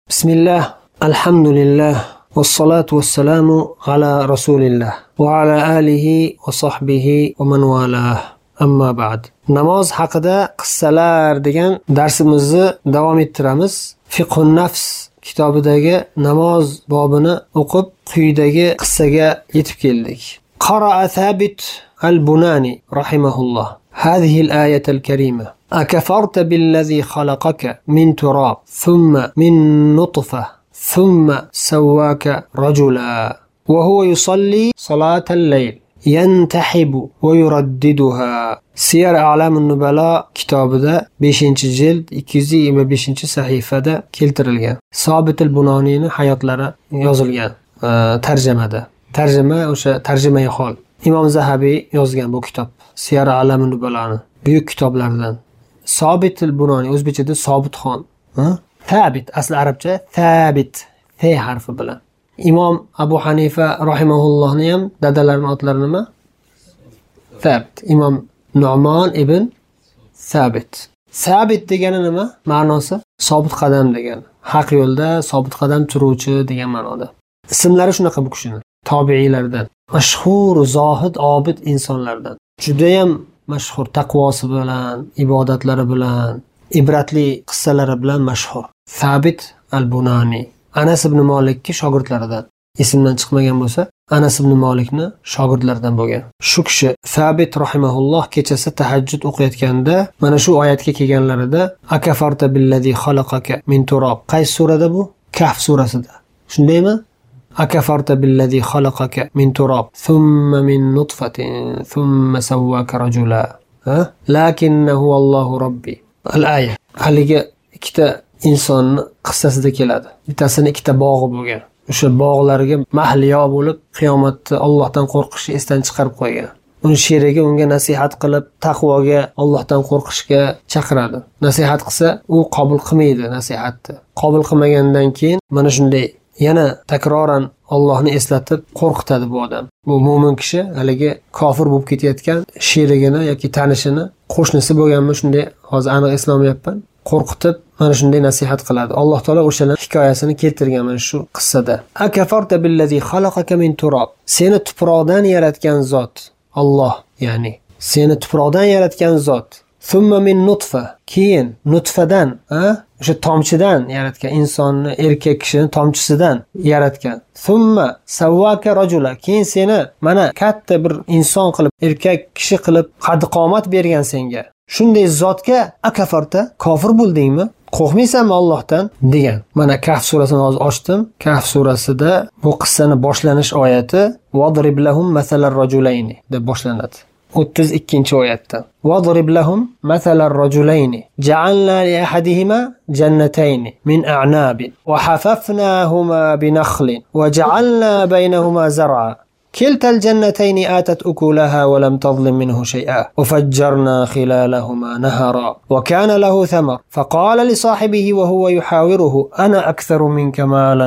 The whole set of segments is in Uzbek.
Bismillah, alhamdulillah, wassalatu wassalamu ala rasulillah va ala alihi va sahbihi va man walah. Amma ba'd. Namoz haqida qissalar degan darsimizni davom ettiramiz. Fiqhun nafs kitobidagi namoz bobini o'qib, quyidagi qissaga yetib keldik. Qara'a Thabit al-Bunani rahimahullah هذه الآية الكريمة أكفرت بالذي خلقك من تراب ثم من نطفة ثم سواك رجلا وهو يصلي صلاة الليل ينتحب ويرددها. Siyar A'lamun Nubala kitobida 5-jild 225-sahifada keltirilgan. Sobit al-Bunoniyning hayotlari yozilgan tarjimada. Tarjima o'sha tarjimai hol. Imom Zahabiy yozgan bu kitob. Siyar A'lamun Nubalani buyuk kitoblardan. Sobit al-Bunoni o'zbekchada Sobitxon. Thabit asli arabcha Thabit F harfi bilan. Imom Abu Hanifa rahimahullohning ham dadalarining otlari nima? Thabit. Imom Nu'man ibn Thabit. Thabit degani nima? Ma'nosi sobit qadam degani. Haq yo'lda sobit qadam turuvchi degan ma'noda. Ismlari shunaqa bu kishining. Tobiiylardan, mashhur zohid obid insonlardan. Juda ham mashhur taqvosi bilan, ibodatlari bilan, ibratli qissalari bilan mashhur. Thabit al-Bunani. Anas ibn Malikning shogirdlaridan. Ismdan chiqmagan bo'lsa, Anas ibn Malikning shogirdlaridan bo'lgan. Shu kishi Thabit rahimahulloh kechasi tahajjud o'qiyotganda, mana shu oyatga kelganlarida akafarta billazi xalaqaka min turab. Qaysi surada bu? Kahf surasida. Shundaymi? أكفرت بالذي خلقك من تراب ثم من نطفة ثم سواك رجلا لكن هو الله ربي. الآية haligi ikkita inson qissasida keladi. Bittasini ikkita bog'i bo'lgan. O'sha bog'larga mahliyo bo'lib qiyomatda Allohdan qo'rqishni esdan chiqarib qo'ygan. Uni sherigi unga nasihat qilib, taqvoga, Allohdan qo'rqishga chaqiradi. Nasihat qilsa, u qabul qilmaydi nasihatni. Qabul qilmagandan keyin mana shunday yana takroran Allohni eslatib qo'rqitadi bu odam. Bu mo'min kishi haligi kofir bo'lib ketayotgan sherigini yoki tanishini, qo'shnisi bo'lganmi, shunday hozir aniq eslolmayapman, qo'rqitib mana shunday nasihat qiladi. Alloh taolo o'shaning hikoyasini keltirgan mana shu qissada. Akafarta billazi xalaqaka min turab. Seni tuproqdan yaratgan zot Alloh, ya'ni seni tuproqdan yaratgan zot. Thumma min nutfa, keyin nutfadan, o'sha tomchidan yaratgan, insonni, erkak kishini tomchisidan yaratgan. Thumma sawwaka rajula, keyin seni mana katta bir inson qilib, erkak kishi qilib qad-qomat bergan senga. Shunday zotga akafarta, kofir bo'ldingmi? Qo'rqmaysanmi Allohdan degan. Mana Kahf surasini hozir ochdim. Kahf surasida bu qissani boshlanish oyati wadrib lahum masalar rajulayni deb boshlanadi. 32-oyatda. Wadrib lahum mathalar rajulayni ja'alna li ahadihima jannatayn min a'nabin wa hafafnahuma bi nakhlin wa ja'alna baynahuma zar'a. كلتا الجنتين آتت أكلها ولم تظلم منه شيئا وفجرنا خلالهما نهرا وكان له ثمر فقال لصاحبه وهو يحاوره أنا أكثر منك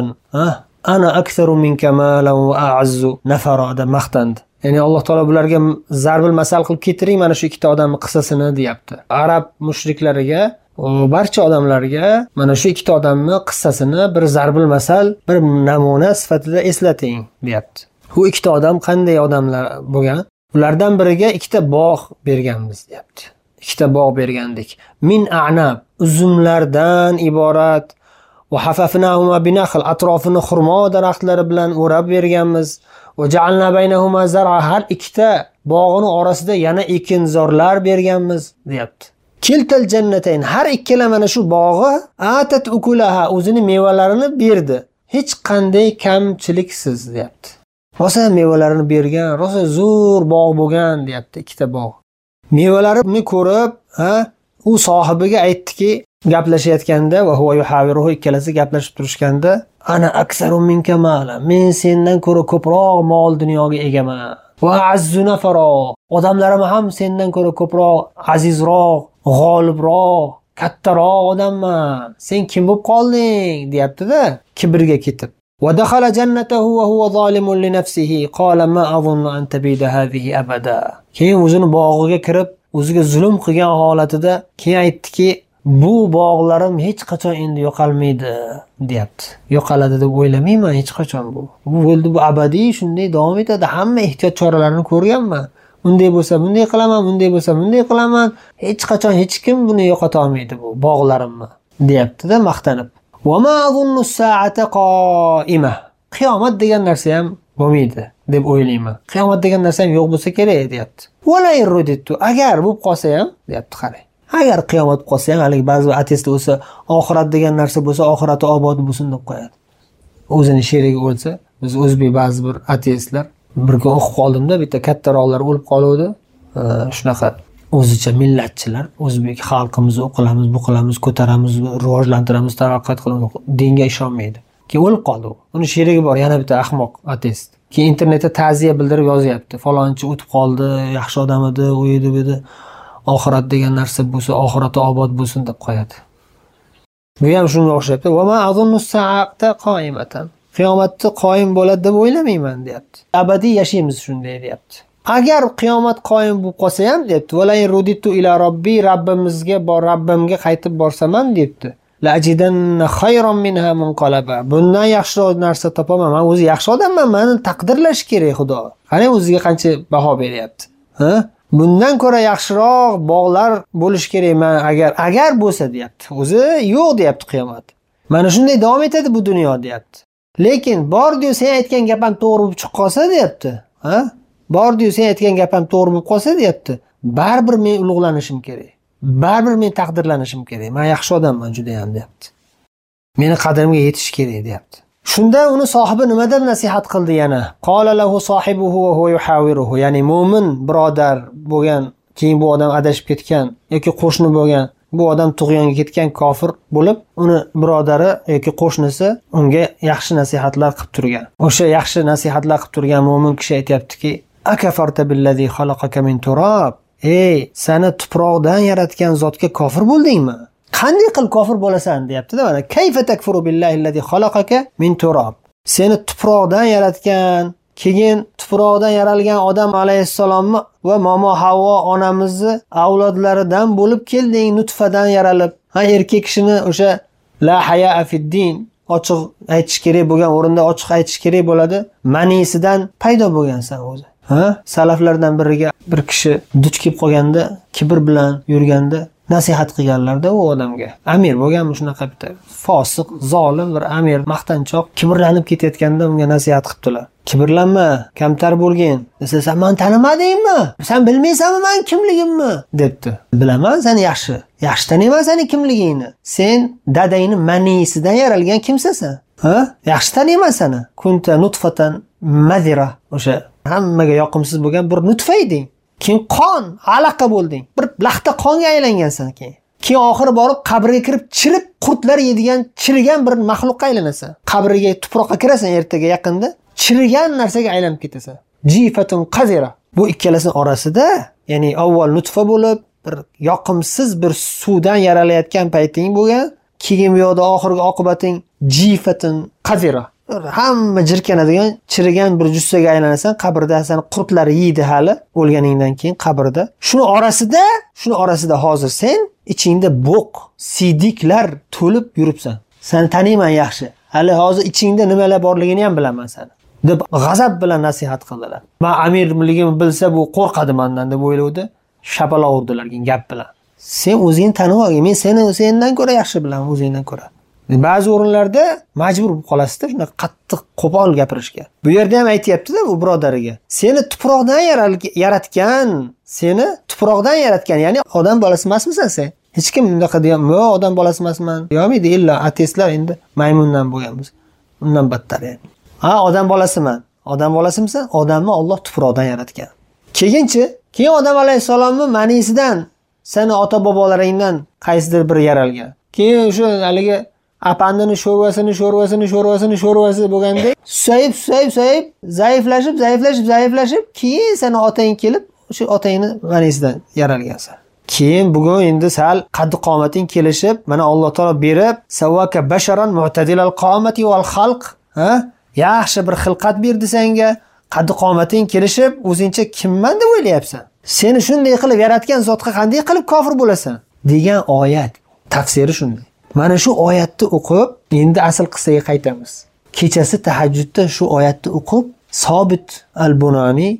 مالا وأعز نفرا. مختند. Ya'ni Alloh taolo bularga zarbil masal qilib keltiring mana shu ikkita odamning qissasini deyapti. Arab mushriklariga, barcha odamlarga mana shu ikkita odamning qissasini bir zarbil masal, bir namuna sifatida eslating deyapti. Bu ikkita odam qanday odamlar bo'lgan? Ulardan biriga ikkita bog' berganmiz deyapti. Ikkita bog' bergandik. Min a'nab, uzumlardan iborat. Va hafafnahuma binakhl, atrofini xurmo daraxtlari bilan o'rab berganmiz. Va ja'alna baynahuma zar'a, har ikkita bog'ning orasida yana ekinzorlar berganmiz deyapti. Kiltal jannatayn, har ikkala mana shu bog'i atat ukulaha, o'zini mevalarini berdi. Hech qanday kamchiliksiz deyapti. Rosa mevalarini bergan, rosa zo'r bog' bo'lgan deyapti, ikkita bog'. Mevalarini ko'rib, u sohibiga aytdiki, gaplashayotganda va huwa yuhawiruhu, ikkalasi gaplashib turishganda, ana aksaru minka mala, men sendan ko'ra ko'proq mol dunyoga egaman. Va azzu nafaro, odamlarim ham sendan ko'ra ko'proq azizroq, g'olibroq, kattaroq odamman. Sen kim bo'lib qolding deyapti-da, kibrga ketib. Va dakhala jannatahu va huwa zalimun li nafsihi qala ma azunnu an tabida hadhihi abada. Keyin o'zini bog'iga kirib, o'ziga zulm qilgan holatida keyin aytdiki, bu bog'larim hech qachon endi yo'qolmaydi deyapti. Yo'qoladi deb o'ylamayman hech qachon bu. Bu bo'ldi, bu abadiy shunday davom etadi. Hamma ehtiyot choralarini ko'rganman. Unday bo'lsa bunday qilaman, bunday bo'lsa bunday qilaman. Hech qachon hech kim buni yo'qota olmaydi bu bog'larimni deyapti-da maqtanib. Va ma azunnu as-sa'ata qa'ima. Qiyomat degan narsa ham bo'lmaydi deb o'ylayman. Qiyomat degan narsa ham yo'q bo'lsa kerak deyapti. Va la irudittu. Agar bo'lib qolsa ham deyapti, qarang. Agar qiyomat qolsa ham, hali ba'zi ateist bo'lsa, oxirat degan narsa bo'lsa, oxirati obod bo'lsin deb qo'yadi. O'zini sherigi o'lsa, biz o'zbek ba'zi bir ateistlar bir kun o'qib qoldimda, bitta kattaroqlar o'lib qoluvdi. Shunaqa o'zicha millatchilar, o'zbek xalqimizni o'qilamiz, bu qilamiz, ko'taramiz, rivojlantiramiz, taraqqiyot qilamiz, dinga ishonmaydi. Keyin o'lib qoldi u. Uni sherigi bor, yana bitta ahmoq ateist. Keyin internetda ta'ziya bildirib yozyapti. Falonchi o'tib qoldi, yaxshi odam edi, u edi, bu edi. Oxirat degan narsa bo'lsa, oxirati obod bo'lsin deb qo'yadi. Bu ham shunga o'xshayapti. Va ma azunnu sa'ata qoimatan. Qiyomatni qoyim bo'ladi deb o'ylamayman, deyapti. Abadiy yashaymiz shunday, deyapti. Agar qiyomat qoyim bo'lib qolsa ham, deyapti, va la ruditu ila robbi, Rabbimga qaytib borsam ham, deyapti. La ajidanna khayran minha munqalaba. Bundan yaxshiroq narsa topaman. Men o'zi yaxshi odamman, meni taqdirlash kerak Xudo. Qani o'ziga qancha baho beryapti. Ha? Bundan ko'ra yaxshiroq bog'lar bo'lish kerak men agar bo'lsa, deyapti. O'zi yo'q, deyapti qiyomat. Mana shunday davom etadi bu dunyo, deyapti. Lekin bor-diyu sen aytgan gap ham to'g'ri bo'lib chiqib qolsa, deyapti. Ha? Bor-diyu sen aytgan gap ham to'g'ri bo'lib qolsa, deyapti. Baribir men ulug'lanishim kerak. Baribir men taqdirlanishim kerak. Men yaxshi odamman juda ham, deyapti. Meni qadrimga yetish kerak, deyapti. Shunda uni sohibi nima deb nasihat qildi yana? Qala lahu sohibuhu va huwa yuhawiruhu. Ya'ni mu'min birodar bo'lgan, keyin bu odam adashib ketgan yoki qo'shni bo'lgan, bu odam tug'yonga ketgan kofir bo'lib, uni birodari yoki qo'shnisi unga yaxshi nasihatlar qilib turgan. O'sha yaxshi nasihatlar qilib turgan mu'min kishi aytayaptiki: "Akafarta billazi xalaqaka min turab." Ey, seni tuproqdan yaratgan zotga kofir bo'ldingmi? Qanday qilib kofir bo'lasan, deyapti-da mana. Kayfa takfuru billahi allazi xalaqaka min turab. Seni tuproqdan yaratgan, keyin tuproqdan yaralgan odam alayhissalomni va momo Havvo onamizni avlodlaridan bo'lib kelding, nutfadan yaralib. Ha, erkak kishini o'sha la hayaa fid-din ochiq aytish kerak bo'lgan o'rinda ochiq aytish kerak bo'ladi. Manisidan paydo bo'lgansan o'zi. Ha? Salaflardan biriga bir kishi duch kelib qolganda, kibr bilan yurganda nasihat qilganlarda u odamga. Amir bo'lganmi shunaqa bitta fosiq, zolim bir amir, maqtanchoq, kibrlanib ketayotganda unga nasihat qilibdilar. Kibrlanma, kamtar bo'lgin. Desa, sen meni tanimadingmi? Sen bilmaysanmi men kimligimni? debdi. Bilaman seni yaxshi. Yaxshi taniyman seni kimligingni. Sen dadangni manisidan yaralgan kimsan? Ha? Yaxshi taniyman seni. Kunta nutfatan madira. O'sha hammaga yoqimsiz bo'lgan bir nutfa eding. Keyin qon, alaqa bo'lding. Bir laxta qonga aylangansan keyin. Keyin oxiri borib qabrga kirib chirib, qurtlar yeydigan, chirigan bir maxluqqa aylanasan. Qabriga, tuproqqa kirasan ertaga yaqinda, chirigan narsaga aylanib ketasan. Jifatun qazira. Bu ikkalasining orasida, ya'ni avval nutfa bo'lib, bir yoqimsiz bir suvdan yaralayotgan payting bo'lgan, keyin bu yoqda oxirgi oqibating jifatun qazira. Hamma jirkanadigan, chirigan bir jussaga aylanasan, qabrda seni qurtlar yeydi hali o'lganingdan keyin qabrda. Shuni orasida hozir sen ichingda bo'q, siydiklar to'lib yuribsan. Seni taniyman yaxshi. Hali hozir ichingda nimalar borligini ham bilaman seni. deb g'azab bilan nasihat qildilar. Men amirligimni bilsa bu qo'rqadi mendan deb o'ylovdi. Shapaloq urdilar gap bilan. Sen o'zingni tanib olgin. Men seni sendan ko'ra yaxshi bilaman, o'zingdan ko'ra. Ba'zi o'rinlarda majbur bo'lib qolasizda shunday qattiq qo'pol gapirishga. Bu yerda ham aytayapti-da bu birodariga. Seni tuproqdan yaratgan, ya'ni odam bolasi emasmisan sen? Hech kim bunaqa degan, "Yo, odam bolasi emasman." Yo'qmi illa ateistlar endi maymundan bo'lganmiz. Undan battar yani. Ha, odam bolasiman. Odam bolasimisan? Odamni Alloh tuproqdan yaratgan. Keyin odam alayhisalomni manisidan seni ota-bobolaringdan qaysidir biri yaralgan. Keyin shu haligi apandini sho'rvasi bo'lganda susayib, zaiflashib, keyin seni otang kelib, shu otangni manisidan yaralgansan. Keyin bugun endi sal qaddi-qomating kelishib, mana Alloh taolo berib, savaka basharan mu'tadilal qomati wal xalq, ha? Yaxshi bir xilqat berdi senga, qaddi-qomating kelishib, o'zingcha kimman deb o'ylayapsan? Seni shunday qilib yaratgan zotga qanday qilib kofir bo'lasan? degan oyat. Tafsiri shunday. Mana shu oyatni o'qib, endi asl qissaga qaytamiz. Kechasi tahajjudda shu oyatni o'qib, Sobit al-Bunani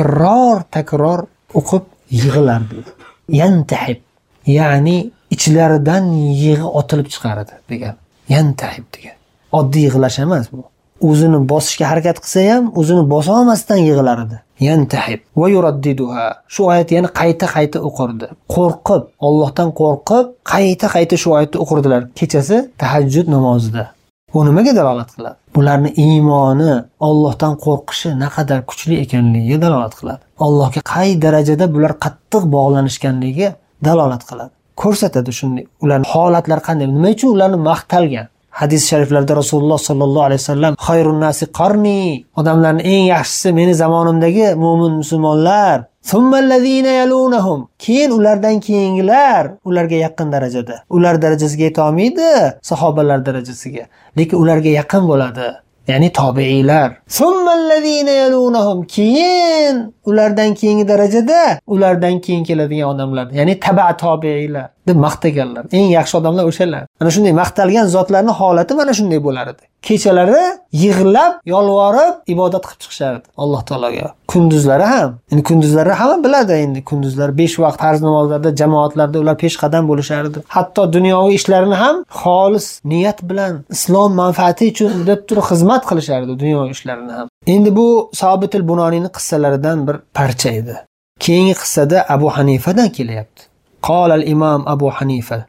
takror o'qib yig'lardi. Yantahib, ya'ni ichlaridan yig'i otilib chiqaradi degan. Yantahib degan. Oddiy yig'lash emas bu. O'zini bosishga harakat qilsa ham, o'zini bosa olmasdan yig'lar edi. Yantahib va yuraddiduha. Shu oyatni yana qayta o'qirdi. Qo'rqib, Allohdan qo'rqib, qayta shu oyatni o'qirdilar kechasi tahajjud namozida. Bu nimaga dalolat qiladi? Bularning iymoni, Allohdan qo'rqishi naqadar kuchli ekanligiga dalolat qiladi. Allohga qay darajada bular qattiq bog'lanishganligiga dalolat qiladi. Ko'rsatadi shunday. Ularning holatlari qanday? Nima uchun ularni maqtalgan? Hadis shariflarda Rasululloh sallallohu alayhi vasallam xayrun nasi qarni, odamlarning eng yaxshisi meni zamonimdagi mu'min musulmonlar. Summallazina yalunhum, keyin ulardan keyingilar ularga yaqin darajada. Ular darajasiga yeta olmaydi, sahobalar darajasiga, lekin ularga yaqin bo'ladi. Ya'ni tobiiylar. Summallazina yalunhum, keyin ulardan keyingi darajada ulardan keyin keladigan odamlar, ya'ni taba tobiiylar deb maqtaganlar. Eng yaxshi odamlar o'shalar. Mana shunday maqtalgan zotlarning holati mana shunday bo'lar edi. Kechalari yig'lab, yolvorib ibodat qilib chiqishardi Alloh taologa. Kunduzlari ham. Endi kunduzlari hamma biladi endi. Kunduzlar 5 vaqt farz namozlarda, jamoatlarda ular peshqadam bo'lishardi. Hatto dunyoviy ishlarini ham xolis niyat bilan islom manfaati uchun deb turib xizmat qilishardi dunyoviy ishlarini ham. Endi bu Sobit al-Bunonining qissalaridan bir parcha edi. Keyingi qissada Abu Hanifadan kelyapti. قال الإمام أبو حنيفة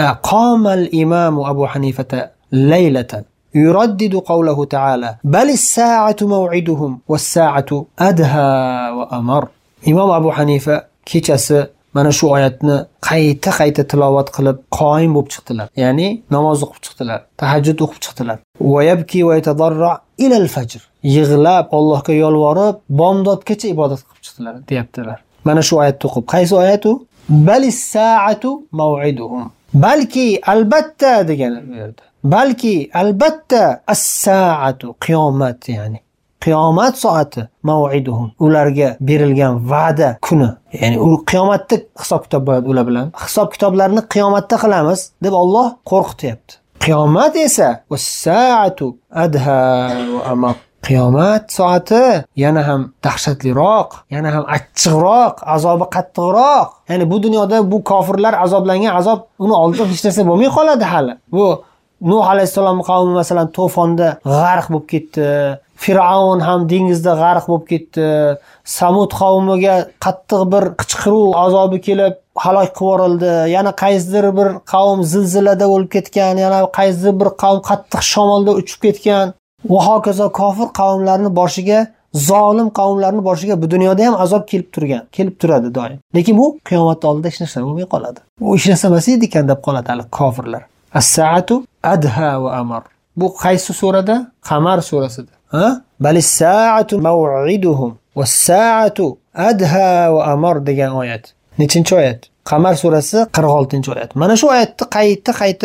قام الإمام أبو حنيفة ليلة يردد قوله تعالى بل الساعة موعدهم والساعة أدهى وأمر. إمام أبو حنيفة kechasi mana shu oyatni qayta tilovat qilib qoyim bo'lib chiqdilar. Ya'ni namoz o'qib chiqdilar, tahajjud o'qib chiqdilar. Va yabki va yatadarra ila al-fajr. Yig'lab Allohga yolvorib bomdodgacha ibodat qilib chiqdilar, deyaptilar. Mana shu oyatni o'qib. Qaysi oyat u? Balis saatu maw'iduhum. Balki albatta degan bu yerda. Balki albatta as-saatu qiyomat, ya'ni qiyomat soati maw'iduhum. Ularga berilgan va'da kuni. Ya'ni u qiyomatda hisob kitob bo'ladi ular bilan. Hisob kitoblarni qiyomatda qilamiz deb Alloh qo'rqityapti. Qiyomat esa was-saatu adha wa amar. Qiyomat soati yana ham dahshatliroq, yana ham achchiqroq, azobi qattiqroq. Ya'ni bu dunyoda bu kofirlar azoblangan azob uni oldida hech narsa bo'lmay qoladi hali. Bu Nuh alayhisalom qavmi masalan to'fonda g'arq bo'lib ketdi. Fir'avn ham dengizda g'arq bo'lib ketdi. Samud qavmiga qattiq bir qichqiruv azobi kelib halok qilib yuborildi. Yana qaysidir bir qavm zilzilada o'lib ketgan, yana qaysidir bir qavm qattiq shamolda uchib ketgan. Va hokazo kofir qavmlarning boshiga, zolim qavmlarning boshiga bu dunyoda ham azob kelib turadi doim. Lekin bu qiyomat oldida hech narsa bo'lmay qoladi. U hech narsa emas ekan deb qoladi hali kofirlar. As-saatu adha va amar. Bu qaysi surada? Qamar surasida. Balis saatu maw'iduhum was-saatu adha va amar degan oyat. Nechinchi oyat? Qamar surasi 46-oyat. Mana shu oyatni qayta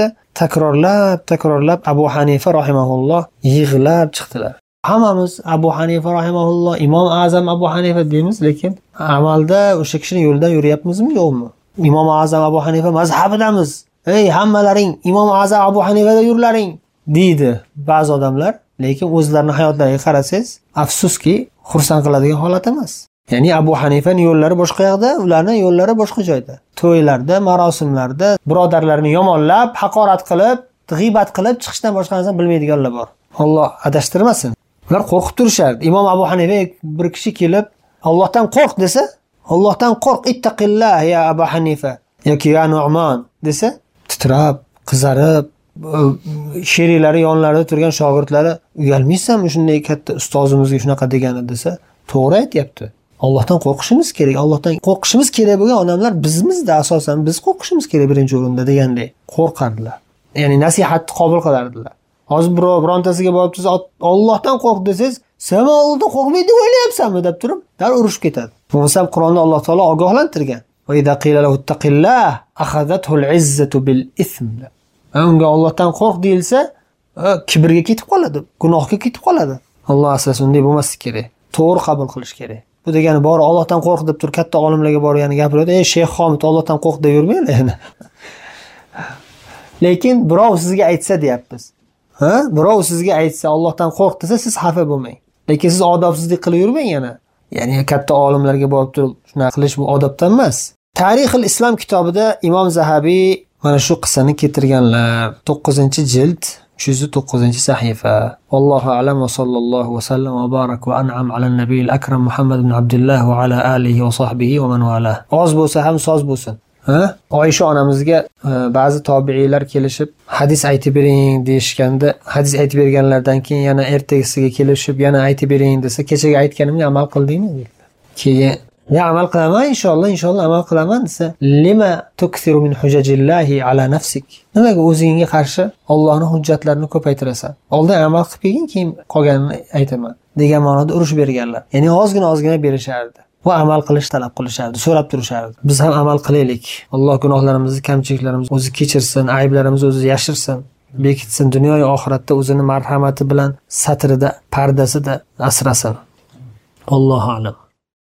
takrorlab Abu Hanifa rahimahulloh yig'lab chiqdilar. Hammamiz Abu Hanifa rahimahulloh, Imom Azam Abu Hanifa deymiz, lekin amalda o'sha kishining yo'lidan yurayapmizmi, yo'qmi? Imom Azam Abu Hanifa mazhabidamiz. Ey, hammalaring Imom Azam Abu Hanifada yurlaring deydi ba'zi odamlar, lekin o'zlarining hayotlariga qarasangiz, afsuski, xursand qiladigan holat emas. Ya'ni Abu Hanifaning yo'llari boshqa yoqda, ularning yo'llari boshqa joyda. To'ylarda, marosimlarda birodarlarini yomonlab, haqorat qilib, g'iybat qilib chiqishdan boshqa narsa bilmaydiganlar bor. Alloh adashtirmasin. Ular qo'rqib turishardi. Imom Abu Hanifa bir kishi kelib, Allohdan qo'rq desa, Allohdan qo'rq, ittaqillah ya Abu Hanifa yoki ya Nu'man desa, titrab, qizarib, sheriklari yonlarida turgan shogirdlari, uyalmaysanmi shunday katta ustozimizga shunaqa degani desa, to'g'ri aytayapti. Allohdan qo'rqishimiz kerak. Allohdan qo'rqishimiz kerak bo'lgan odamlar bizmizda, asosan biz qo'rqishimiz kerak birinchi o'rinda degandek qo'rqardilar. Ya'ni nasihatni qabul qilardilar. Hozir birontasiga borib siz Allohdan qo'rq desangiz, "Sen Allohdan qo'rqmaydi o'ylayapsanmi?" deb turib, dar urushib ketadi. Bo'lmasa Qur'onda Alloh taolo ogohlantirgan. "Va idza qila lahu ittaqillah akhadhathu al-izzatu bil ism." Unga Allohdan qo'rq deyilsa, kibrga ketib qoladi, gunohga ketib qoladi. Alloh asrasin, unday bo'lmasligi kerak. To'g'ri qabul qilish kerak. Bu degani bor Allohdan qo'rq deb turib katta olimlarga borib yana gapiradi. Ey Sheyx Xomid, Allohdan qo'rq deb yurmanglar yana. Lekin birov sizga aytsa deyapmiz. Birov sizga aytsa, Allohdan qo'rq desa, siz xafa bo'lmang. Lekin siz odobsizlik qilib yurmang yana. Ya'ni katta olimlarga borib turib shuna qilish bu odobdan emas. Tarixul Islom kitobida Imom Zahabiy mana shu qissani keltirganlar. 9-jild 309-sahifa. Allohu a'lam va sallallohu va sallam va barak va an'am ala nabiyil akram Muhammad ibn Abdullah va ala alihi va sahbihi va man wala. Oz bo'lsa ham soz bo'lsin. Oysha onamizga ba'zi tobiiylar kelishib hadis aytib bering deyishganda, hadis aytib berganlardan keyin yana ertasiga kelishib yana aytib bering desa, kechaga aytganimga amal qildingmi? Keyin amal qilaman inshaalloh amal qilaman desa, lima tukthiru min hujajillahi ala nafsik. Nimaga o'zingga qarshi Allohning hujjatlarini ko'paytirasan? Oldin amal qilib kelgin, keyin qolganini aytaman degan ma'noda urush berganlar. Ya'ni ozgina berishardi. Va amal qilish talab qilishardi, so'rab turishardi. Biz ham amal qilaylik. Alloh gunohlarimizni, kamchiliklarimizni o'zi kechirsin, ayblarimizni o'zi yashirsin, bekitsin, dunyo va oxiratda o'zini marhamati bilan satrida, pardasida asrasin. Allohu a'lam.